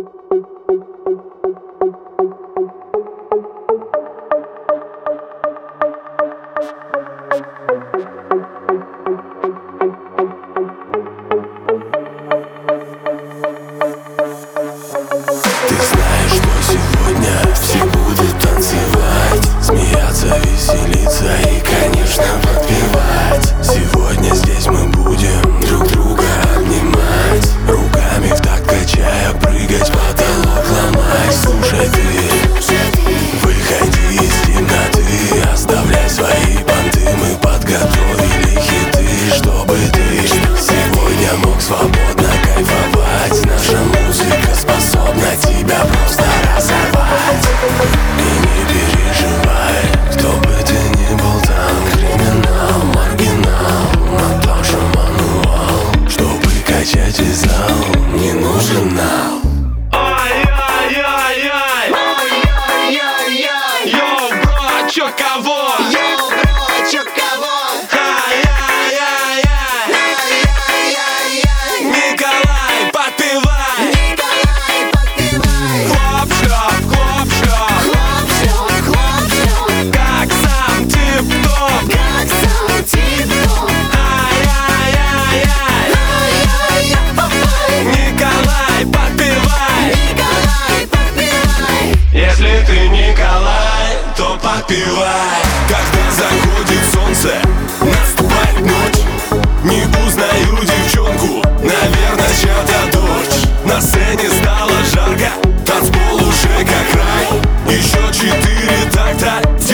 Ты знаешь, что сегодня все будут танцевать, смеяться, веселиться и, конечно, подпевать. Сегодня здесь мы будем друг друга обнимать, руками в такт качая, прыгать, потолок ломать. Слушай ты, выходи из темноты, оставляй свои понты. Мы подготовили хиты, чтобы ты сегодня мог свободно кайфовать. Наша музыка способна тебя просто разорвать. И не переживай, кто бы ты ни был там, криминал, маргинал, Наташа Мануал. Чтобы качать весь зал, не нужен нал. Ай-яй-яй-яй, ай-яй-яй-яй, йоу, бро, чё кого? Йоу, бро, чё кого? Ай-яй-яй-яй, Ай-яй-яй-яй, Николай, подпевай. Николай, подпевай. Хлоп-шлёп, хлоп-шлёп, Хлоп-шлёп, хлоп-шлёп, как сам тип-топ. как сам тип-топ. Ай-яй-яй-яй, Ай-яй-яй-яй, Николай, подпевай. Николай, подпевай. Если ты Николай, то подпевай. Когда заходит солнце, наступает ночь, не узнаю девчонку, наверное, чья-то дочь. На сцене стало жарко, танцпол уже как рай. Еще 4 такта,